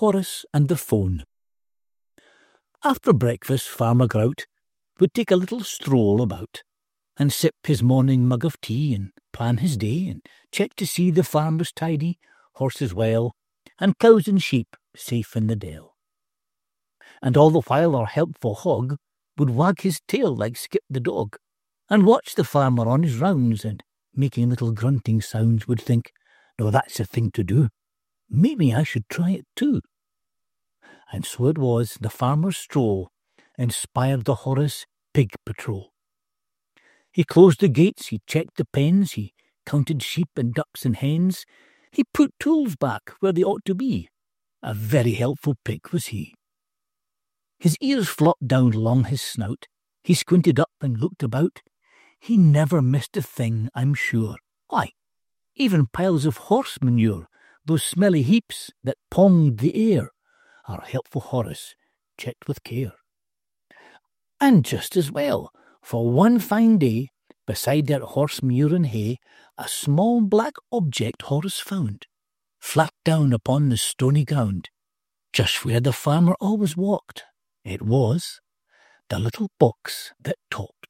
Horace and the Phone. After breakfast, Farmer Grout would take a little stroll about, and sip his morning mug of tea, and plan his day, and check to see the farm was tidy, horses well, and cows and sheep safe in the dell. And all the while our helpful hog would wag his tail like Skip the dog, and watch the farmer on his rounds, and, making little grunting sounds, would think, "No, that's the thing to do. Maybe I should try it too." And so it was the farmer's stroll inspired the Horace Pig Patrol. He closed the gates, he checked the pens, he counted sheep and ducks and hens, he put tools back where they ought to be. A very helpful pig was he. His ears flopped down along his snout, he squinted up and looked about. He never missed a thing, I'm sure. Why, even piles of horse manure, those smelly heaps that ponged the air, our helpful Horace checked with care. And just as well, for one fine day, beside that horse manure and hay, a small black object Horace found, flat down upon the stony ground, just where the farmer always walked. It was the little box that talked.